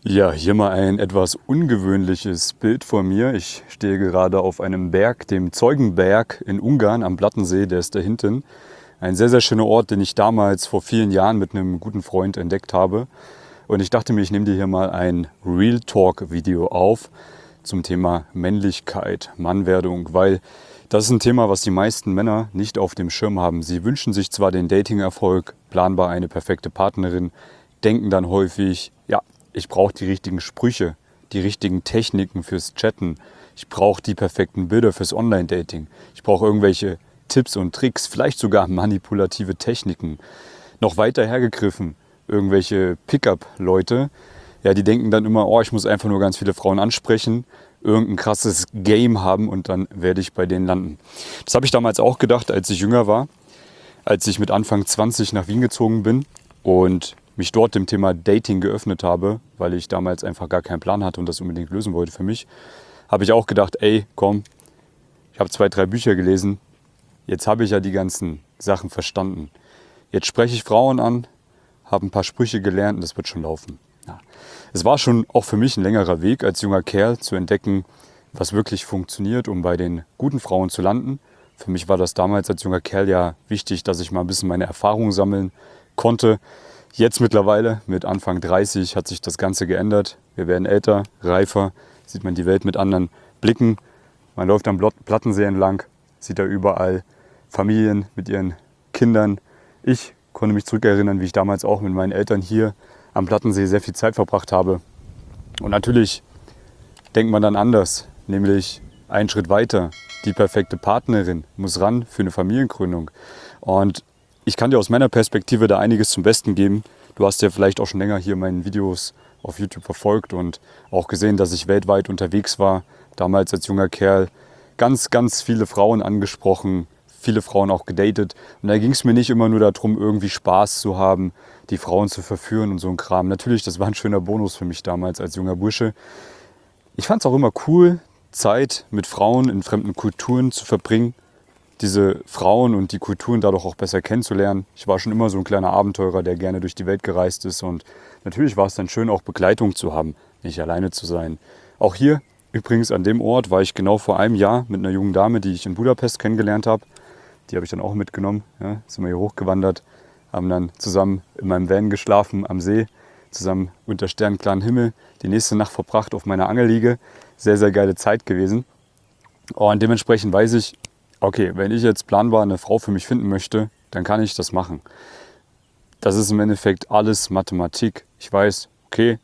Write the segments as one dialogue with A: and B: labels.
A: Ja, hier mal ein etwas ungewöhnliches Bild von mir. Ich stehe gerade auf einem Berg, dem Zeugenberg in Ungarn am Plattensee, der ist da hinten. Ein sehr, sehr schöner Ort, den ich damals vor vielen Jahren mit einem guten Freund entdeckt habe. Und ich dachte mir, ich nehme dir hier mal ein Real Talk Video auf zum Thema Männlichkeit, Mannwerdung, weil das ist ein Thema, was die meisten Männer nicht auf dem Schirm haben. Sie wünschen sich zwar den Dating-Erfolg, planbar eine perfekte Partnerin, denken dann häufig, ja, ich brauche die richtigen Sprüche, die richtigen Techniken fürs Chatten. Ich brauche die perfekten Bilder fürs Online-Dating. Ich brauche irgendwelche Tipps und Tricks, vielleicht sogar manipulative Techniken. Noch weiter hergegriffen, irgendwelche Pickup-Leute, ja, die denken dann immer, oh, ich muss einfach nur ganz viele Frauen ansprechen, irgendein krasses Game haben und dann werde ich bei denen landen. Das habe ich damals auch gedacht, als ich jünger war, als ich mit Anfang 20 nach Wien gezogen bin und mich dort dem Thema Dating geöffnet habe, weil ich damals einfach gar keinen Plan hatte und das unbedingt lösen wollte für mich, habe ich auch gedacht, ey, komm, ich habe 2, 3 Bücher gelesen, jetzt habe ich ja die ganzen Sachen verstanden. Jetzt spreche ich Frauen an, habe ein paar Sprüche gelernt und das wird schon laufen. Ja. Es war schon auch für mich ein längerer Weg als junger Kerl zu entdecken, was wirklich funktioniert, um bei den guten Frauen zu landen. Für mich war das damals als junger Kerl ja wichtig, dass ich mal ein bisschen meine Erfahrungen sammeln konnte. Jetzt mittlerweile, mit Anfang 30, hat sich das Ganze geändert. Wir werden älter, reifer, sieht man die Welt mit anderen Blicken. Man läuft am Plattensee entlang, sieht da überall Familien mit ihren Kindern. Ich konnte mich zurückerinnern, wie ich damals auch mit meinen Eltern hier am Plattensee sehr viel Zeit verbracht habe. Und natürlich denkt man dann anders, nämlich einen Schritt weiter. Die perfekte Partnerin muss ran für eine Familiengründung. Und ich kann dir aus meiner Perspektive da einiges zum Besten geben. Du hast ja vielleicht auch schon länger hier meine Videos auf YouTube verfolgt und auch gesehen, dass ich weltweit unterwegs war. Damals als junger Kerl ganz, ganz viele Frauen angesprochen, viele Frauen auch gedatet. Und da ging es mir nicht immer nur darum, irgendwie Spaß zu haben, die Frauen zu verführen und so ein Kram. Natürlich, das war ein schöner Bonus für mich damals als junger Bursche. Ich fand es auch immer cool, Zeit mit Frauen in fremden Kulturen zu verbringen. Diese Frauen und die Kulturen dadurch auch besser kennenzulernen. Ich war schon immer so ein kleiner Abenteurer, der gerne durch die Welt gereist ist. Und natürlich war es dann schön, auch Begleitung zu haben, nicht alleine zu sein. Auch hier, übrigens an dem Ort, war ich genau vor einem Jahr mit einer jungen Dame, die ich in Budapest kennengelernt habe. Die habe ich dann auch mitgenommen. Ja, sind wir hier hochgewandert, haben dann zusammen in meinem Van geschlafen am See, zusammen unter sternklaren Himmel, die nächste Nacht verbracht auf meiner Angelliege. Sehr, sehr geile Zeit gewesen. Und dementsprechend weiß ich, okay, wenn ich jetzt planbar eine Frau für mich finden möchte, dann kann ich das machen. Das ist im Endeffekt alles Mathematik. Ich weiß, okay,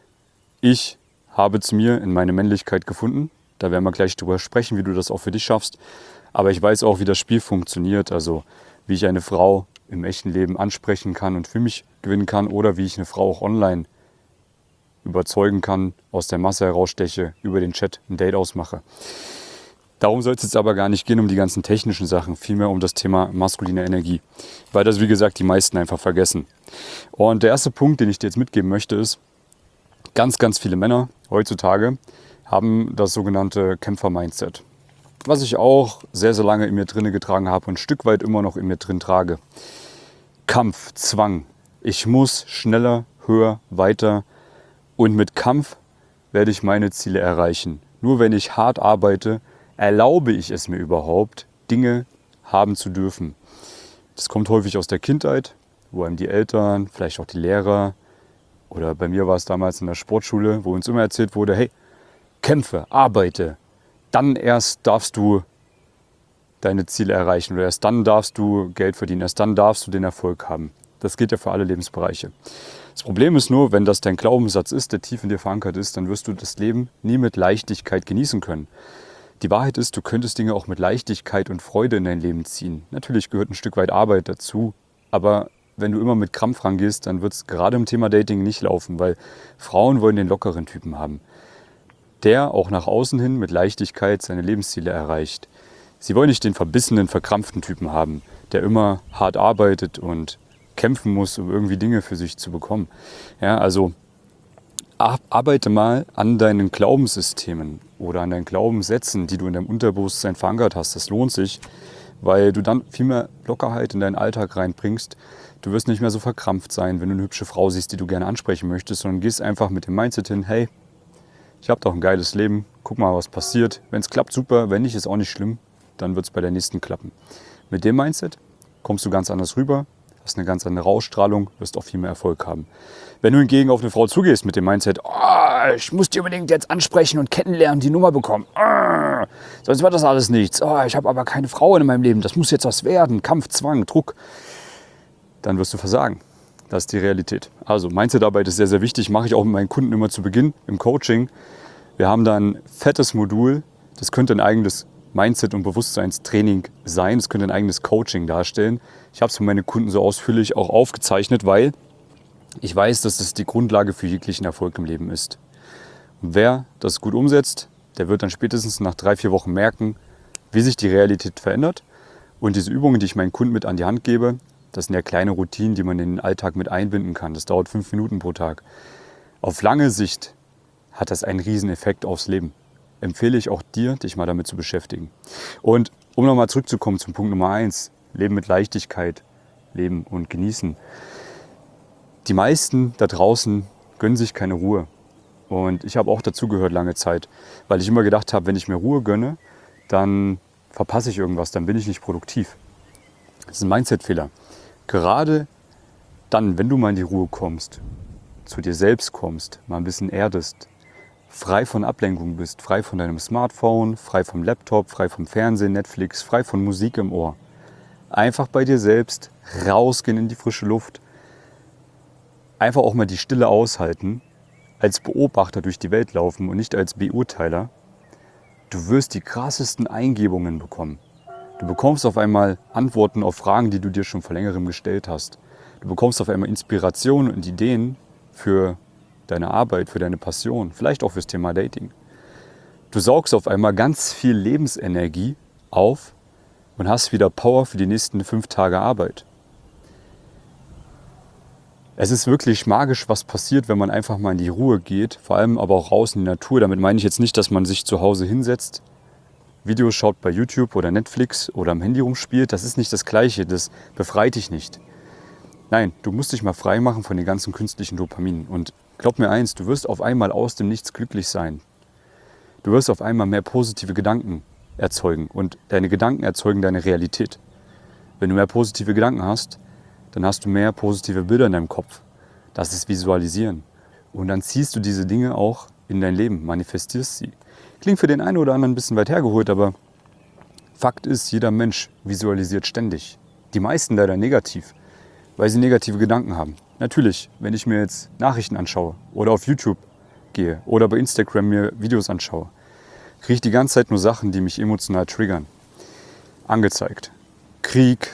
A: ich habe zu mir in meine Männlichkeit gefunden. Da werden wir gleich drüber sprechen, wie du das auch für dich schaffst. Aber ich weiß auch, wie das Spiel funktioniert. Also wie ich eine Frau im echten Leben ansprechen kann und für mich gewinnen kann. Oder wie ich eine Frau auch online überzeugen kann, aus der Masse heraussteche, über den Chat ein Date ausmache. Darum soll es jetzt aber gar nicht gehen, um die ganzen technischen Sachen, vielmehr um das Thema maskuline Energie, weil das, wie gesagt, die meisten einfach vergessen. Und der erste Punkt, den ich dir jetzt mitgeben möchte, ist, ganz, ganz viele Männer heutzutage haben das sogenannte Kämpfer-Mindset, was ich auch sehr, sehr lange in mir drin getragen habe und ein Stück weit immer noch in mir drin trage. Kampf, Zwang, ich muss schneller, höher, weiter und mit Kampf werde ich meine Ziele erreichen. Nur wenn ich hart arbeite, erlaube ich es mir überhaupt, Dinge haben zu dürfen. Das kommt häufig aus der Kindheit, wo einem die Eltern, vielleicht auch die Lehrer oder bei mir war es damals in der Sportschule, wo uns immer erzählt wurde, hey, kämpfe, arbeite, dann erst darfst du deine Ziele erreichen oder erst dann darfst du Geld verdienen, erst dann darfst du den Erfolg haben. Das gilt ja für alle Lebensbereiche. Das Problem ist nur, wenn das dein Glaubenssatz ist, der tief in dir verankert ist, dann wirst du das Leben nie mit Leichtigkeit genießen können. Die Wahrheit ist, du könntest Dinge auch mit Leichtigkeit und Freude in dein Leben ziehen. Natürlich gehört ein Stück weit Arbeit dazu, aber wenn du immer mit Krampf rangehst, dann wird es gerade im Thema Dating nicht laufen, weil Frauen wollen den lockeren Typen haben, der auch nach außen hin mit Leichtigkeit seine Lebensziele erreicht. Sie wollen nicht den verbissenen, verkrampften Typen haben, der immer hart arbeitet und kämpfen muss, um irgendwie Dinge für sich zu bekommen. Ja, also arbeite mal an deinen Glaubenssystemen oder an deinen Glaubenssätzen, die du in deinem Unterbewusstsein verankert hast. Das lohnt sich, weil du dann viel mehr Lockerheit in deinen Alltag reinbringst. Du wirst nicht mehr so verkrampft sein, wenn du eine hübsche Frau siehst, die du gerne ansprechen möchtest, sondern gehst einfach mit dem Mindset hin, hey, ich habe doch ein geiles Leben, guck mal, was passiert. Wenn es klappt, super, wenn nicht, ist auch nicht schlimm, dann wird es bei der nächsten klappen. Mit dem Mindset kommst du ganz anders rüber, hast eine ganz andere Ausstrahlung, wirst auch viel mehr Erfolg haben. Wenn du hingegen auf eine Frau zugehst mit dem Mindset, oh, ich muss die unbedingt jetzt ansprechen und kennenlernen, die Nummer bekommen, sonst wird das alles nichts, oh, ich habe aber keine Frau in meinem Leben, das muss jetzt was werden, Kampf, Zwang, Druck, dann wirst du versagen. Das ist die Realität. Also Mindset-Arbeit ist sehr, sehr wichtig, mache ich auch mit meinen Kunden immer zu Beginn im Coaching. Wir haben da ein fettes Modul, das könnte ein eigenes Mindset- und Bewusstseinstraining sein, das könnte ein eigenes Coaching darstellen. Ich habe es für meine Kunden so ausführlich auch aufgezeichnet, weil ich weiß, dass das die Grundlage für jeglichen Erfolg im Leben ist. Und wer das gut umsetzt, der wird dann spätestens nach 3-4 Wochen merken, wie sich die Realität verändert. Und diese Übungen, die ich meinen Kunden mit an die Hand gebe, das sind ja kleine Routinen, die man in den Alltag mit einbinden kann. Das dauert 5 Minuten pro Tag. Auf lange Sicht hat das einen riesen Effekt aufs Leben. Empfehle ich auch dir, dich mal damit zu beschäftigen. Und um nochmal zurückzukommen zum Punkt Nummer 1, Leben mit Leichtigkeit, Leben und Genießen. Die meisten da draußen gönnen sich keine Ruhe. Und ich habe auch dazugehört lange Zeit, weil ich immer gedacht habe, wenn ich mir Ruhe gönne, dann verpasse ich irgendwas, dann bin ich nicht produktiv. Das ist ein Mindset-Fehler. Gerade dann, wenn du mal in die Ruhe kommst, zu dir selbst kommst, mal ein bisschen erdest, frei von Ablenkung bist, frei von deinem Smartphone, frei vom Laptop, frei vom Fernsehen, Netflix, frei von Musik im Ohr. Einfach bei dir selbst rausgehen in die frische Luft. Einfach auch mal die Stille aushalten, als Beobachter durch die Welt laufen und nicht als Beurteiler. Du wirst die krassesten Eingebungen bekommen. Du bekommst auf einmal Antworten auf Fragen, die du dir schon vor längerem gestellt hast. Du bekommst auf einmal Inspiration und Ideen für deine Arbeit, für deine Passion, vielleicht auch fürs Thema Dating. Du saugst auf einmal ganz viel Lebensenergie auf und hast wieder Power für die nächsten 5 Tage Arbeit. Es ist wirklich magisch, was passiert, wenn man einfach mal in die Ruhe geht, vor allem aber auch raus in die Natur. Damit meine ich jetzt nicht, dass man sich zu Hause hinsetzt, Videos schaut bei YouTube oder Netflix oder am Handy rumspielt. Das ist nicht das Gleiche, das befreit dich nicht. Nein, du musst dich mal frei machen von den ganzen künstlichen Dopaminen. Und glaub mir eins, du wirst auf einmal aus dem Nichts glücklich sein. Du wirst auf einmal mehr positive Gedanken erzeugen und deine Gedanken erzeugen deine Realität. Wenn du mehr positive Gedanken hast, dann hast du mehr positive Bilder in deinem Kopf. Das ist Visualisieren. Und dann ziehst du diese Dinge auch in dein Leben, manifestierst sie. Klingt für den einen oder anderen ein bisschen weit hergeholt, aber Fakt ist, jeder Mensch visualisiert ständig. Die meisten leider negativ, weil sie negative Gedanken haben. Natürlich, wenn ich mir jetzt Nachrichten anschaue oder auf YouTube gehe oder bei Instagram mir Videos anschaue, kriege ich die ganze Zeit nur Sachen, die mich emotional triggern. Angezeigt. Krieg,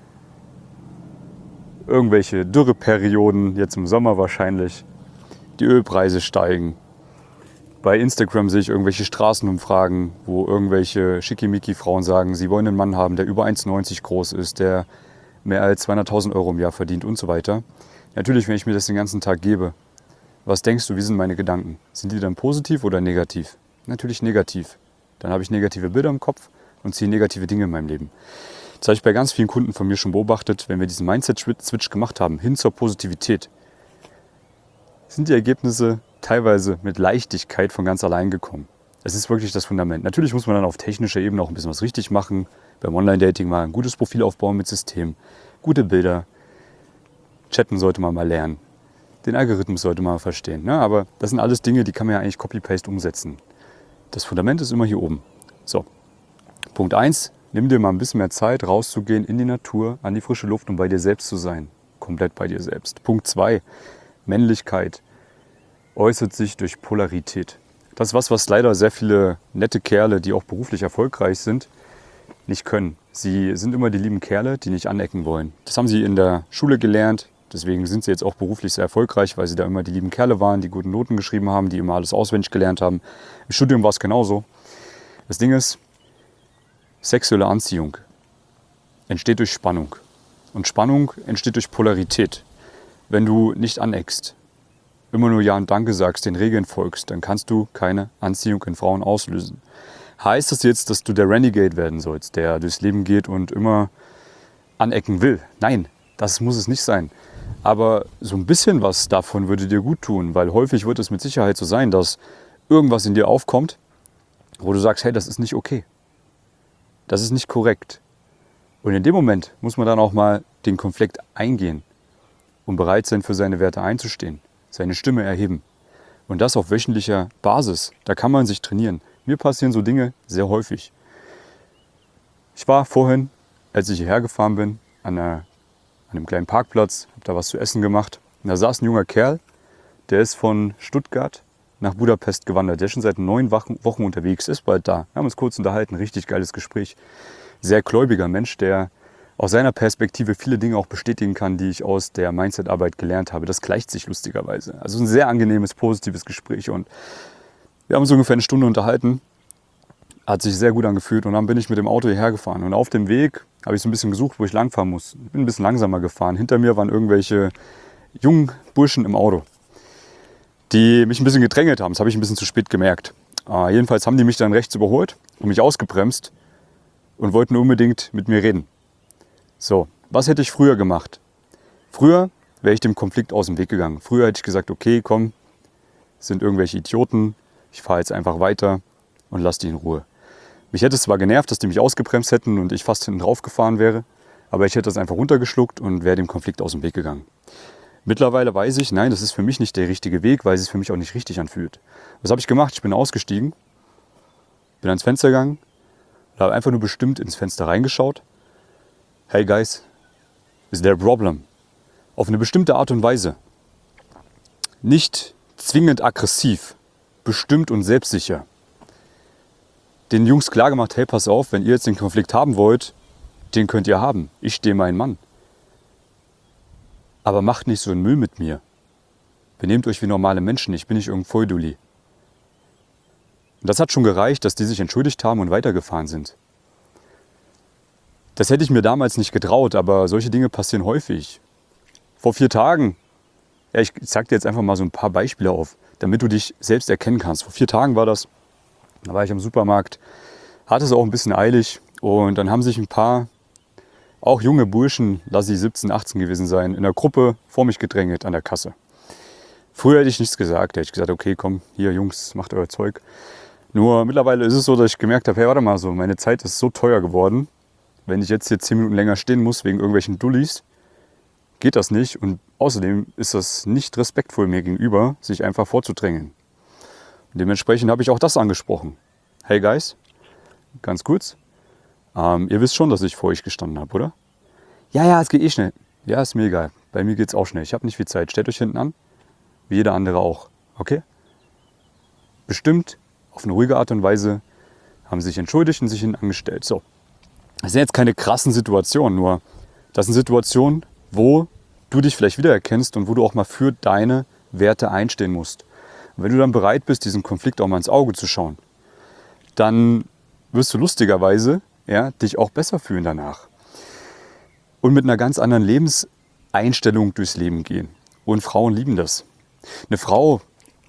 A: irgendwelche Dürreperioden, jetzt im Sommer wahrscheinlich, die Ölpreise steigen. Bei Instagram sehe ich irgendwelche Straßenumfragen, wo irgendwelche Schickimicki-Frauen sagen, sie wollen einen Mann haben, der über 1,90 groß ist, der mehr als 200.000 Euro im Jahr verdient und so weiter. Natürlich, wenn ich mir das den ganzen Tag gebe, was denkst du, wie sind meine Gedanken? Sind die dann positiv oder negativ? Natürlich negativ. Dann habe ich negative Bilder im Kopf und ziehe negative Dinge in meinem Leben. Das habe ich bei ganz vielen Kunden von mir schon beobachtet, wenn wir diesen Mindset-Switch gemacht haben, hin zur Positivität, sind die Ergebnisse teilweise mit Leichtigkeit von ganz allein gekommen. Es ist wirklich das Fundament. Natürlich muss man dann auf technischer Ebene auch ein bisschen was richtig machen. Beim Online-Dating mal ein gutes Profil aufbauen mit System, gute Bilder. Chatten sollte man mal lernen. Den Algorithmus sollte man mal verstehen. Ne? Aber das sind alles Dinge, die kann man ja eigentlich Copy-Paste umsetzen. Das Fundament ist immer hier oben. So, Punkt 1. Nimm dir mal ein bisschen mehr Zeit, rauszugehen in die Natur, an die frische Luft und bei dir selbst zu sein. Komplett bei dir selbst. Punkt 2. Männlichkeit äußert sich durch Polarität. Das ist was leider sehr viele nette Kerle, die auch beruflich erfolgreich sind, nicht können. Sie sind immer die lieben Kerle, die nicht anecken wollen. Das haben sie in der Schule gelernt. Deswegen sind sie jetzt auch beruflich sehr erfolgreich, weil sie da immer die lieben Kerle waren, die guten Noten geschrieben haben, die immer alles auswendig gelernt haben. Im Studium war es genauso. Das Ding ist, sexuelle Anziehung entsteht durch Spannung. Und Spannung entsteht durch Polarität. Wenn du nicht aneckst, immer nur Ja und Danke sagst, den Regeln folgst, dann kannst du keine Anziehung in Frauen auslösen. Heißt das jetzt, dass du der Renegade werden sollst, der durchs Leben geht und immer anecken will? Nein, das muss es nicht sein. Aber so ein bisschen was davon würde dir gut tun, weil häufig wird es mit Sicherheit so sein, dass irgendwas in dir aufkommt, wo du sagst, hey, das ist nicht okay. Das ist nicht korrekt. Und in dem Moment muss man dann auch mal den Konflikt eingehen und bereit sein, für seine Werte einzustehen, seine Stimme erheben. Und das auf wöchentlicher Basis. Da kann man sich trainieren. Mir passieren so Dinge sehr häufig. Ich war vorhin, als ich hierher gefahren bin, an einem kleinen Parkplatz, habe da was zu essen gemacht. Und da saß ein junger Kerl, der ist von Stuttgart nach Budapest gewandert. Der ist schon seit 9 Wochen unterwegs, ist bald da. Wir haben uns kurz unterhalten, richtig geiles Gespräch. Sehr gläubiger Mensch, der aus seiner Perspektive viele Dinge auch bestätigen kann, die ich aus der Mindset-Arbeit gelernt habe. Das gleicht sich lustigerweise. Also ein sehr angenehmes, positives Gespräch. Und wir haben uns ungefähr eine Stunde unterhalten. Hat sich sehr gut angefühlt. Und dann bin ich mit dem Auto hierher gefahren. Und auf dem Weg habe ich so ein bisschen gesucht, wo ich langfahren muss. Ich bin ein bisschen langsamer gefahren. Hinter mir waren irgendwelche jungen Burschen im Auto, die mich ein bisschen gedrängelt haben. Das habe ich ein bisschen zu spät gemerkt. Jedenfalls haben die mich dann rechts überholt und mich ausgebremst und wollten unbedingt mit mir reden. So, was hätte ich früher gemacht? Früher wäre ich dem Konflikt aus dem Weg gegangen. Früher hätte ich gesagt, okay, komm, es sind irgendwelche Idioten, ich fahre jetzt einfach weiter und lass die in Ruhe. Mich hätte es zwar genervt, dass die mich ausgebremst hätten und ich fast hinten drauf gefahren wäre, aber ich hätte das einfach runtergeschluckt und wäre dem Konflikt aus dem Weg gegangen. Mittlerweile weiß ich, nein, das ist für mich nicht der richtige Weg, weil es sich für mich auch nicht richtig anfühlt. Was habe ich gemacht? Ich bin ausgestiegen, bin ans Fenster gegangen, habe einfach nur bestimmt ins Fenster reingeschaut. Hey guys, is there a problem? Auf eine bestimmte Art und Weise. Nicht zwingend aggressiv, bestimmt und selbstsicher. Den Jungs klar gemacht, hey, pass auf, wenn ihr jetzt den Konflikt haben wollt, den könnt ihr haben. Ich stehe mein Mann. Aber macht nicht so einen Müll mit mir. Benehmt euch wie normale Menschen, ich bin nicht irgendein Voldulli. Und das hat schon gereicht, dass die sich entschuldigt haben und weitergefahren sind. Das hätte ich mir damals nicht getraut, aber solche Dinge passieren häufig. Vor 4 Tagen, ja, ich zeige dir jetzt einfach mal so ein paar Beispiele auf, damit du dich selbst erkennen kannst. Vor 4 Tagen war das, da war ich am Supermarkt, hatte es auch ein bisschen eilig und dann haben sich ein paar, auch junge Burschen, lass sie 17, 18 gewesen sein, in der Gruppe vor mich gedrängelt an der Kasse. Früher hätte ich nichts gesagt, hätte ich gesagt, okay, komm, hier Jungs, macht euer Zeug. Nur mittlerweile ist es so, dass ich gemerkt habe, hey, warte mal so, meine Zeit ist so teuer geworden, wenn ich jetzt hier 10 Minuten länger stehen muss wegen irgendwelchen Dullis, geht das nicht. Und außerdem ist das nicht respektvoll mir gegenüber, sich einfach vorzudrängeln. Und dementsprechend habe ich auch das angesprochen. Hey guys, ganz kurz, ihr wisst schon, dass ich vor euch gestanden habe, oder? Ja, es geht eh schnell. Ja, ist mir egal. Bei mir geht es auch schnell. Ich habe nicht viel Zeit. Stellt euch hinten an, wie jeder andere auch. Okay? Bestimmt, auf eine ruhige Art und Weise, haben sich entschuldigt und sich hinten angestellt. So. Das sind jetzt keine krassen Situationen, nur das sind Situationen, wo du dich vielleicht wiedererkennst und wo du auch mal für deine Werte einstehen musst. Und wenn du dann bereit bist, diesen Konflikt auch mal ins Auge zu schauen, dann wirst du lustigerweise dich auch besser fühlen danach. Und mit einer ganz anderen Lebenseinstellung durchs Leben gehen. Und Frauen lieben das. Eine Frau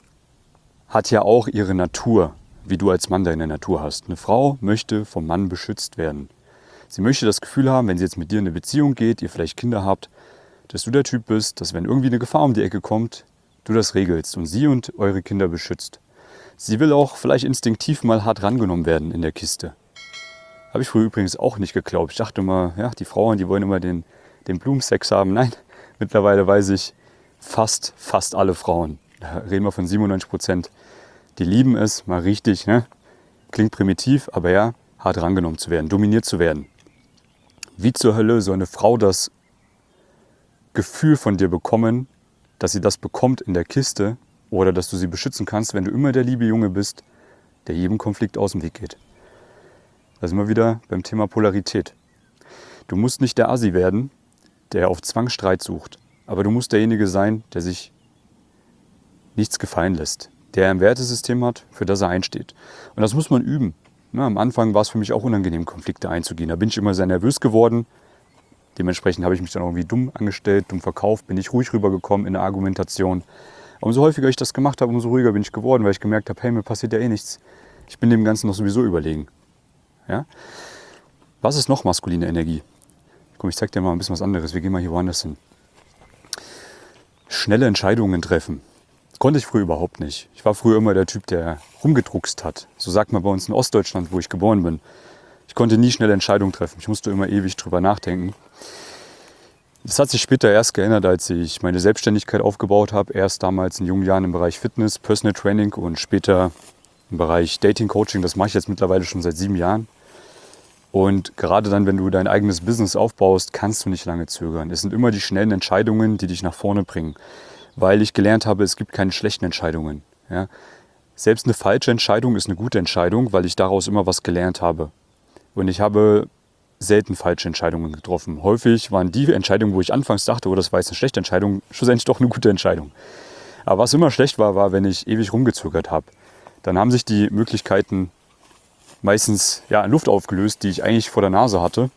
A: hat ja auch ihre Natur, wie du als Mann deine Natur hast. Eine Frau möchte vom Mann beschützt werden. Sie möchte das Gefühl haben, wenn sie jetzt mit dir in eine Beziehung geht, ihr vielleicht Kinder habt, dass du der Typ bist, dass wenn irgendwie eine Gefahr um die Ecke kommt, du das regelst und sie und eure Kinder beschützt. Sie will auch vielleicht instinktiv mal hart rangenommen werden in der Kiste. Habe ich früher übrigens auch nicht geglaubt. Ich dachte immer, ja, die Frauen, die wollen immer den Blumensex haben. Nein, mittlerweile weiß ich, fast alle Frauen, da reden wir von 97%, die lieben es mal richtig, ne? Klingt primitiv, aber ja, hart rangenommen zu werden, dominiert zu werden. Wie zur Hölle soll eine Frau das Gefühl von dir bekommen, dass sie das bekommt in der Kiste oder dass du sie beschützen kannst, wenn du immer der liebe Junge bist, der jedem Konflikt aus dem Weg geht. Da sind wir wieder beim Thema Polarität. Du musst nicht der Assi werden, der auf Zwang Streit sucht, aber du musst derjenige sein, der sich nichts gefallen lässt, der ein Wertesystem hat, für das er einsteht. Und das muss man üben. Na, am Anfang war es für mich auch unangenehm, Konflikte einzugehen. Da bin ich immer sehr nervös geworden. Dementsprechend habe ich mich dann irgendwie dumm angestellt, dumm verkauft, bin ich ruhig rübergekommen in der Argumentation. Umso häufiger ich das gemacht habe, umso ruhiger bin ich geworden, weil ich gemerkt habe, hey, mir passiert ja eh nichts. Ich bin dem Ganzen noch sowieso überlegen. Ja? Was ist noch maskuline Energie? Komm, ich zeig dir mal ein bisschen was anderes. Wir gehen mal hier woanders hin. Schnelle Entscheidungen treffen. Das konnte ich früher überhaupt nicht. Ich war früher immer der Typ, der rumgedruckst hat. So sagt man bei uns in Ostdeutschland, wo ich geboren bin. Ich konnte nie schnelle Entscheidungen treffen. Ich musste immer ewig drüber nachdenken. Das hat sich später erst geändert, als ich meine Selbstständigkeit aufgebaut habe. Erst damals in jungen Jahren im Bereich Fitness, Personal Training und später im Bereich Dating Coaching. Das mache ich jetzt mittlerweile schon seit 7 Jahren. Und gerade dann, wenn du dein eigenes Business aufbaust, kannst du nicht lange zögern. Es sind immer die schnellen Entscheidungen, die dich nach vorne bringen. Weil ich gelernt habe, es gibt keine schlechten Entscheidungen. Ja? Selbst eine falsche Entscheidung ist eine gute Entscheidung, weil ich daraus immer was gelernt habe. Und ich habe selten falsche Entscheidungen getroffen. Häufig waren die Entscheidungen, wo ich anfangs dachte, oh, das war jetzt eine schlechte Entscheidung, schlussendlich doch eine gute Entscheidung. Aber was immer schlecht war, war, wenn ich ewig rumgezögert habe. Dann haben sich die Möglichkeiten meistens in Luft aufgelöst, die ich eigentlich vor der Nase hatte.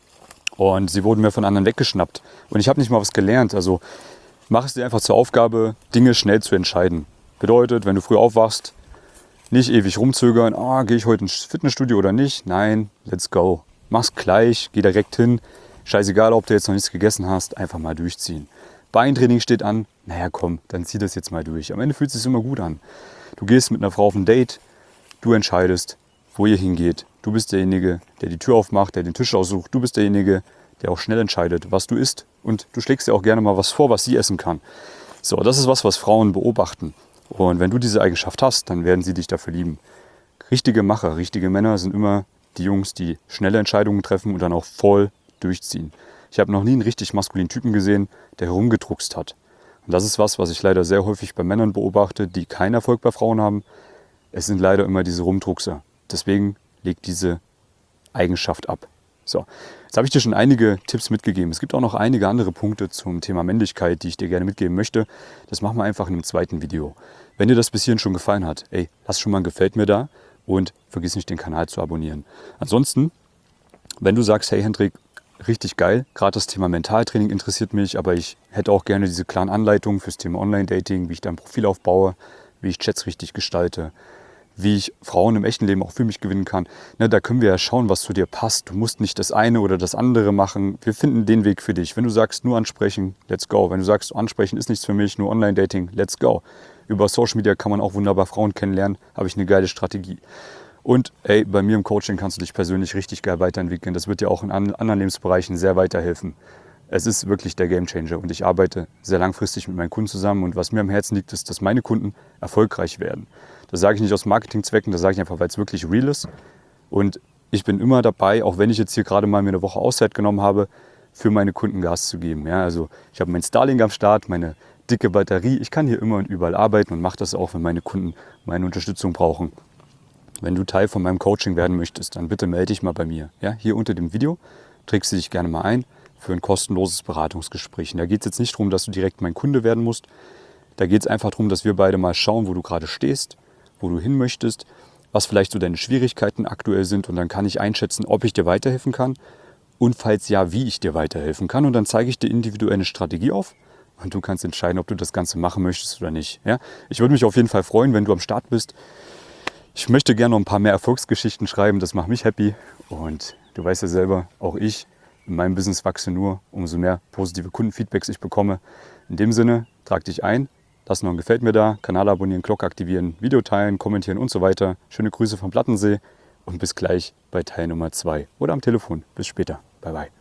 A: Und sie wurden mir von anderen weggeschnappt. Und ich habe nicht mal was gelernt. Also mach es dir einfach zur Aufgabe, Dinge schnell zu entscheiden. Bedeutet, wenn du früh aufwachst, nicht ewig rumzögern, gehe ich heute ins Fitnessstudio oder nicht? Nein, let's go. Mach's gleich, geh direkt hin. Scheißegal, ob du jetzt noch nichts gegessen hast, einfach mal durchziehen. Beintraining steht an, naja komm, dann zieh das jetzt mal durch. Am Ende fühlt es sich immer gut an. Du gehst mit einer Frau auf ein Date, du entscheidest, wo ihr hingeht. Du bist derjenige, der die Tür aufmacht, der den Tisch aussucht. Du bist derjenige, der auch schnell entscheidet, was du isst. Und du schlägst dir auch gerne mal was vor, was sie essen kann. So, das ist was Frauen beobachten. Und wenn du diese Eigenschaft hast, dann werden sie dich dafür lieben. Richtige Macher, richtige Männer sind immer die Jungs, die schnelle Entscheidungen treffen und dann auch voll durchziehen. Ich habe noch nie einen richtig maskulinen Typen gesehen, der herumgedruckst hat. Und das ist was ich leider sehr häufig bei Männern beobachte, die keinen Erfolg bei Frauen haben. Es sind leider immer diese Rumdruckser. Deswegen legt diese Eigenschaft ab. So, jetzt habe ich dir schon einige Tipps mitgegeben. Es gibt auch noch einige andere Punkte zum Thema Männlichkeit, die ich dir gerne mitgeben möchte. Das machen wir einfach in einem zweiten Video. Wenn dir das bis hierhin schon gefallen hat, lass schon mal ein Gefällt mir da und vergiss nicht, den Kanal zu abonnieren. Ansonsten, wenn du sagst, hey Hendrik, richtig geil, gerade das Thema Mentaltraining interessiert mich, aber ich hätte auch gerne diese klaren Anleitungen fürs Thema Online-Dating, wie ich da ein Profil aufbaue, wie ich Chats richtig gestalte, wie ich Frauen im echten Leben auch für mich gewinnen kann. Da können wir ja schauen, was zu dir passt. Du musst nicht das eine oder das andere machen. Wir finden den Weg für dich. Wenn du sagst, nur ansprechen, let's go. Wenn du sagst, ansprechen ist nichts für mich, nur Online-Dating, let's go. Über Social Media kann man auch wunderbar Frauen kennenlernen, habe ich eine geile Strategie. Und bei mir im Coaching kannst du dich persönlich richtig geil weiterentwickeln. Das wird dir auch in anderen Lebensbereichen sehr weiterhelfen. Es ist wirklich der Gamechanger und ich arbeite sehr langfristig mit meinen Kunden zusammen. Und was mir am Herzen liegt, ist, dass meine Kunden erfolgreich werden. Das sage ich nicht aus Marketingzwecken, das sage ich einfach, weil es wirklich real ist. Und ich bin immer dabei, auch wenn ich jetzt hier gerade mal mir eine Woche Auszeit genommen habe, für meine Kunden Gas zu geben. Ja, also ich habe mein Starlink am Start, meine dicke Batterie. Ich kann hier immer und überall arbeiten und mache das auch, wenn meine Kunden meine Unterstützung brauchen. Wenn du Teil von meinem Coaching werden möchtest, dann bitte melde dich mal bei mir. Ja, hier unter dem Video trägst du dich gerne mal ein für ein kostenloses Beratungsgespräch. Und da geht es jetzt nicht darum, dass du direkt mein Kunde werden musst. Da geht es einfach darum, dass wir beide mal schauen, wo du gerade stehst, wo du hin möchtest, was vielleicht so deine Schwierigkeiten aktuell sind. Und dann kann ich einschätzen, ob ich dir weiterhelfen kann und falls ja, wie ich dir weiterhelfen kann. Und dann zeige ich dir individuell eine Strategie auf und du kannst entscheiden, ob du das Ganze machen möchtest oder nicht. Ja? Ich würde mich auf jeden Fall freuen, wenn du am Start bist. Ich möchte gerne noch ein paar mehr Erfolgsgeschichten schreiben, das macht mich happy. Und du weißt ja selber, auch ich in meinem Business wachse nur, umso mehr positive Kundenfeedbacks ich bekomme. In dem Sinne, trag dich ein, lass noch ein Gefällt mir da, Kanal abonnieren, Glocke aktivieren, Video teilen, kommentieren und so weiter. Schöne Grüße vom Plattensee und bis gleich bei Teil Nummer 2 oder am Telefon. Bis später. Bye bye.